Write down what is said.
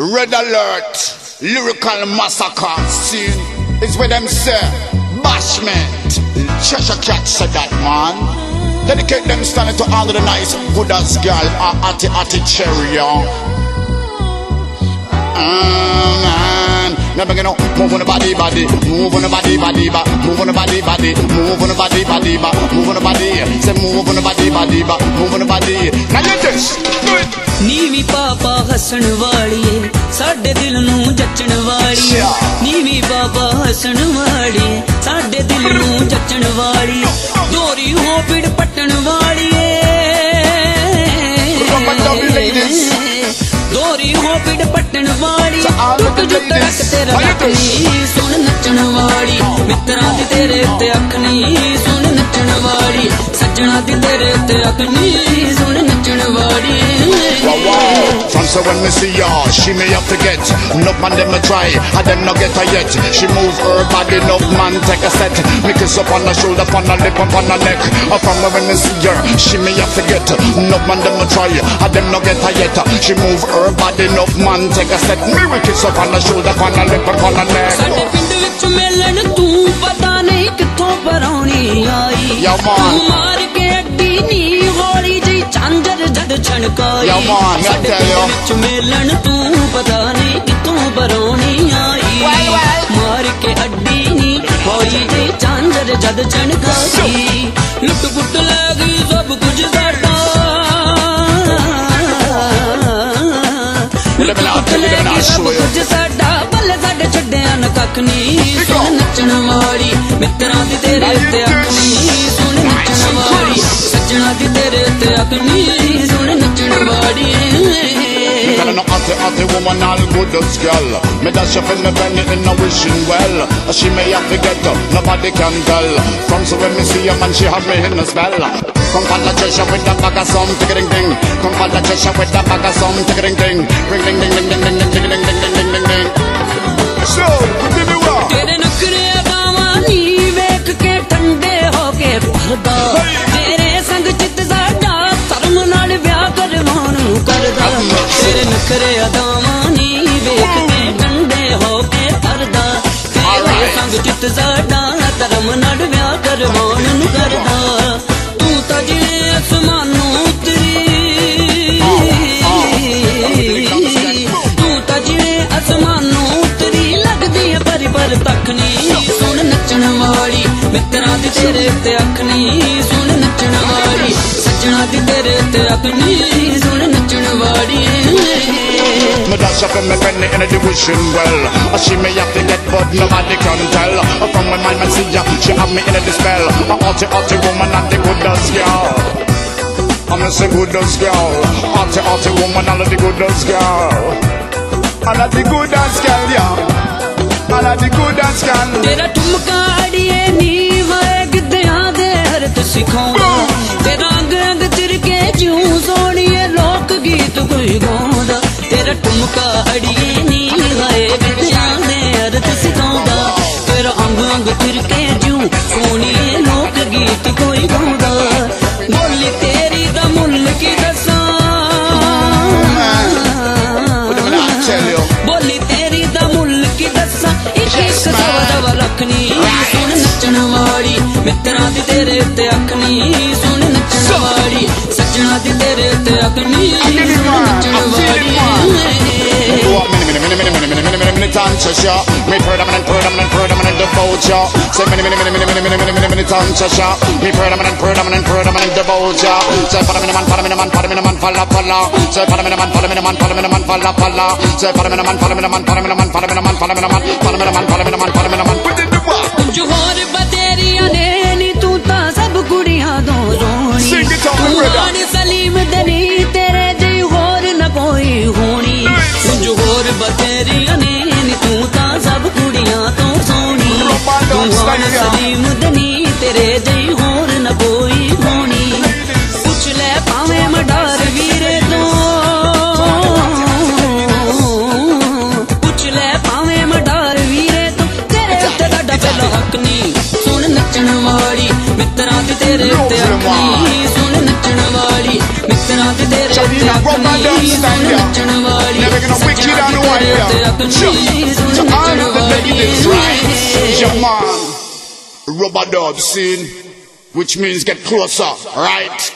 Red alert, lyrical massacre scene is where them say bashment. Cheshire Cat said that, man. Dedicate them standing to all of the nice good as girl, Atty Cherry, never gonna move on the body, move on the body, move on the body, move on the body, move on the body, say move on the body, move on the body. Now get this, do it. नीवी पापा हसन वालिए साडे दिल नू जचन वालिए नीवी पापा हसन वालिए साडे दिल नू जचन वालिए दोरी हो पिड़ पटन वालिए दोरी हो पिड़ पटन वाली टुट जुट रख तेरा रखनी सुन नचन वाली मित्रा दी तेरे ते अखनी सुन नचन वाली सजना दी तेरे ते अखनी सुन नचन वाली. From so when me see ya, she may have to get enough man them a try, and them not get her yet. She move her body, enough man take a set. Me kiss up on her shoulder, on her lip, on her neck. From when me see her, she may have to get enough man them a try, and them not get her yet. She move her body, enough man take a set. Me we kiss up on her shoulder, on her lip, on her neck. साडे पिंड विच मिलन तू पता नहीं किथों परौनी आई तू मार के अड्डी नी होली जी चांदर जद छणकाई साडे पिंड विच मिलन तू पता नहीं किथों परौनी आई मार के अड्डी नी होली जी चांदर जद छणकाई लुट पुट लगी सब कुछ साडा लुट पुट लगी सब कुछ साडा भले साडे छड्डिया न कख नी सुन नचन वाली मित्रा दी तेरे ते अखनी सुन नचन वाली सजना दी तेरे ते अखनी सुन नचन वाली. Girl, no atty woman, all good as girl. Me dash up in the penny in a wishing well. She may have to get up, nobody can tell. From so when me see a man, she have me in a spell. Come from the Cheshire with the bag of some tickering ding. Come from the Cheshire with the bag of some tickering ding. Ring ding ding ding ding ding ding ding ding ding ding ding ding. So, give me what? तेरे नखरे अदावां नी वेख के ठंडे होके भरदा तेरे संग चित साडा शर्म नाल ब्याह करवाण करदा तेरे नखरे अदावां नी वेख के ठंडे होके भरदा तेरे संग चित साडा शर्म नाल ब्याह करवाण करदा तू तां जिने आसमानों उतरी तू तां जिने आसमानों उतरी लगदी है पर तखनी सुन नचन वाली मित्रा दी तेरे ते अखनी सुन नचन वाली सजना दी तेरे ते अखनी सुन नचन वाली. Me dash up in my penny in a wishing well. She may have to get but nobody can tell. From my mind, man see ya, she have me in a spell. Atty woman and the good as girl. I'm a say good as girl. Atty woman and the good as girl. And the good as girl, yeah. And the good as girl. तेरा ठुमका अड़िए नी वाए गिद्धियां दे हरत सिखाऊंदा तेरा अंग अंग तिरके जूं सोनिए लोक गीत कोई गाऊंदा तेरा ठुमका अड़िए नी वाए गिद्धियां दे हरत सिखाऊंदा तेरा अंग अंग तिरके जूं सोनिए लोक गीत कोई गाऊंदा बोली तेरी दा मुल्ल की दसां बोली तेरी दा मुल्ल की दसां एक सवा रखनी सुन नचन वाली मित्रा दी तेरे ते अखनी सुन नचन वाली सजना दी तेरे ते अखनी सुन नचन वाली. Cheshire, me predominant devour. Say many time Cheshire, me predominant devour. Say follow me man, follow. Say follow me man, follow. Say follow me man. जोहर बतेरिया ने नी तू ता सब कुड़ियां दो रोनी तू सलीम दनी तेरे जई होर न कोई होनी जोहर बतेरिया ने नी तू ता सब कुड़ियां तो सोनी तू सलीम दनी तेरे जई होर न कोई होनी पूछ ले पावे मडार वीरे तो पूछ ले पावे मडार वीरे तो तेरे ते दा पहला हकनी सुन नचन वाली मित्रा दी तेरे ते अखनी सुन नचन वाली मित्रा दी तेरे ते अखनी सुन नचन वाली सजना दी तेरे To all of the ladies, right? Your man, rubber dub scene, which means get closer, right?